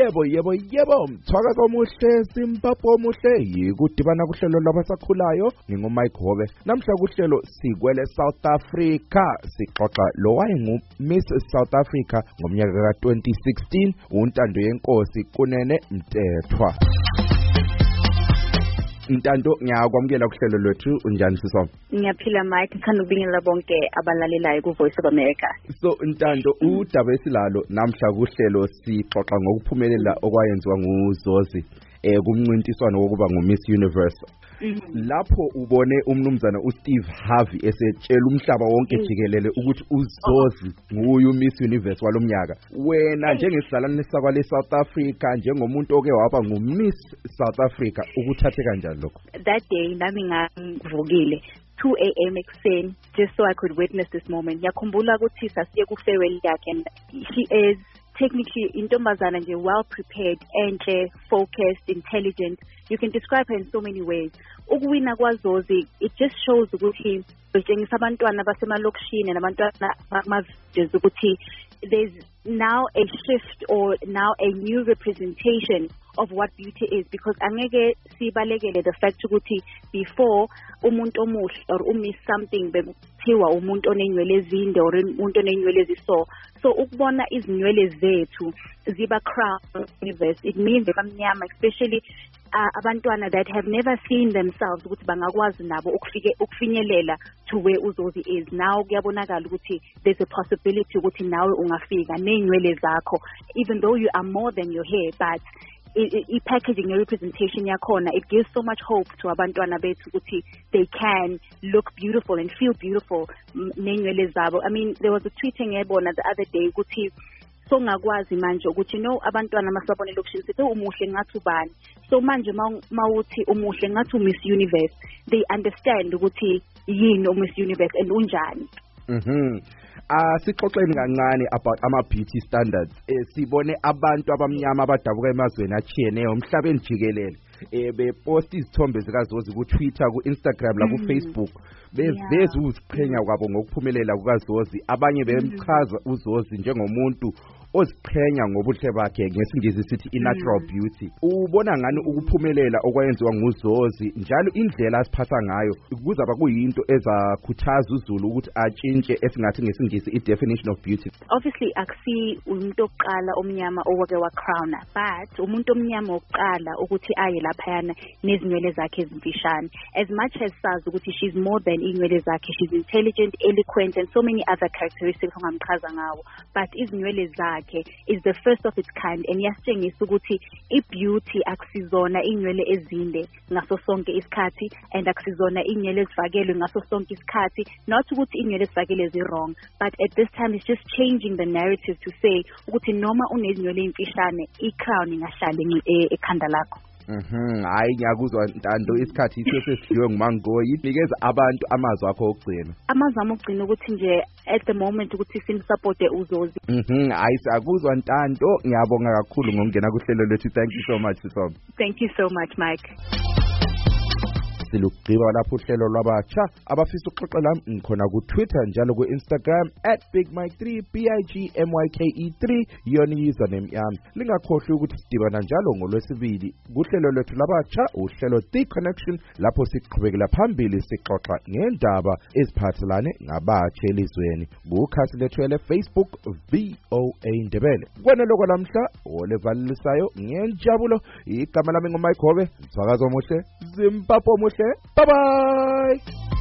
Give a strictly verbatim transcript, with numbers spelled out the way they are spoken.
yebo yebo yebo mthwakazo omuhle Zimbabwe omuhle yikudibana kuhlelo labasakhulayo ngingumike Hobe namhla kuhlelo sikwele South Africa sixoxa lo wayengu Miss South Africa ngomnyaka ka twenty sixteen untando yenkosi kunene Mtethwa. Ntando ngiyakwamukela kuhlelo lwethu unjani Siso? Ngiyaphila Mike ngithanda ukubingelela bonke abalalelayo ku Voice of America. So Ntando udaba esilalo namhla kuhlelo sixoxa ngokuphumelela okwayenziwa nguZozi eh kumncintiswano wokuba nguMiss Universe. Mm-hmm. Lapho ubone umnumzana uSteve Harvey esetshela umhlaba wonke jikelele ukuthi uZozi nguye uMiss Universe walomnyaka. Wena njengesidlalane sakwa le South Africa njengomuntu oke waba nguMiss South Africa ukuthathe kanjani lokho? That day nami ngavukile two a m ekuseni just so I could witness this moment. Yakhumbula ukuthi sasiye ku farewell yakhe and she is technically intombazana nje well prepared, enhle, focused, intelligent. You can describe her in so many ways. Ukuwina kwaZozi, it just shows ukuthi betshengisa abantwana basemalokishini nabantwana bamavillages ukuthi there's now a shift or now a new representation of what beauty is, because angeke sibalekele the fact ukuthi before umuntu omuhle or umiss something bekuthiwa umuntu onenywele ezinde or umuntu onenywele eziso. So ukubona izinywele zethu ziba crown universe, it means abamnyama especially uh, abantwana that have never seen themselves ukuthi bangakwazi nabo ukufike ukufinyelela to where uZozi is. Now kuyabonakala ukuthi there's a possibility ukuthi nawe ungafika nenywele zakho, even though you are more than your hair, but i-packaging representation yakhona, it gives so much hope to abantwana bethu ukuthi they can look beautiful and feel beautiful nenywele zabo. I mean, there was a tweet engiyibona the other day ukuthi so ngakwazi manje ukuthi no abantwana masabone lokishini sithi umuhle ngathi ubani. So manje mawuthi umuhle ngathi uMiss Universe, they understand ukuthi yini uMiss Universe and unjani. Mhm. Ah sixoxeni kancane about ama beauty standards. Eh sibone abantu abamnyama abadabuka emazweni achiyeneyo umhlabeni jikelele. Eh bepost izithombe zikaZozi ku Twitter, ku Instagram la ku Facebook. Beveza uziqhenya kwabo ngokuphumelela kukaZozi. Abanye bemchaza uZozi njengomuntu oziqhenya ngobuhle bakhe, ngesingisi sithi i-natural beauty. Ubona ngani ukuphumelela okwayenziwa nguZozi njalo indlela asiphatha ngayo kuzaba kuyinto ezakhuthaza uZulu ukuthi atshintshe esingathi ngesingisi i-definition of beauty? Obviously akusi umuntu oqala omnyama owake wa crown, but umuntu omnyama oqala ukuthi aye laphayana nezinwele zakhe ezimfishane. As much as sazi ukuthi she's more than inwele zakhe, she's intelligent, eloquent and so many other characteristics ongamchaza ngawo, but izinwele zakhe is the first of its kind, and yasitshengisa ukuthi i-beauty akusizona inwele ezinde ngaso sonke isikhathi and akusizona inwele ezifakelwe ngaso sonke isikhathi, not ukuthi inwele ezifakelwe zi-wrong, but at this time it's just changing the narrative to say ukuthi noma unezinwele imfishane i-crown ingahlali ekhanda lakho. Mhm, hayi ngiyakuzwa Ntando, isikhathi sesesihlwe nguMangoyi, nikeza abantu amazwi akho okugcina. Amazwi ami okugcina ukuthi nje at the moment ukuthi simsupport uZozi. Mhm, hayi sakuzwa Ntando, ngiyabonga kakhulu ngokungena kuhlelo lethu. Thank you so much Sisomo. Thank you so much Mike. Silugqiba lapho uhlelo lwabatsha abafisa ukuxoxa lami ngikhona ku Twitter njalo ku Instagram at big mike three b i g m y k e three yona username yami. Lingakhohlwa ukuthi sidibana njalo ngolwesibili kuhlelo lwethu labatsha, uhlelo The Connection, lapho siqhubekela phambili sixoxa ngendaba eziphathelane ngabatsha elizweni. Kukhasi lethu le Facebook V O A Ndebele. Kwena lokho lamhla olevalisayo ngenjabulo, igama lami nguMike Hobe, mthwakazo omuhle, Zimbabwe omuhle. Bye bye.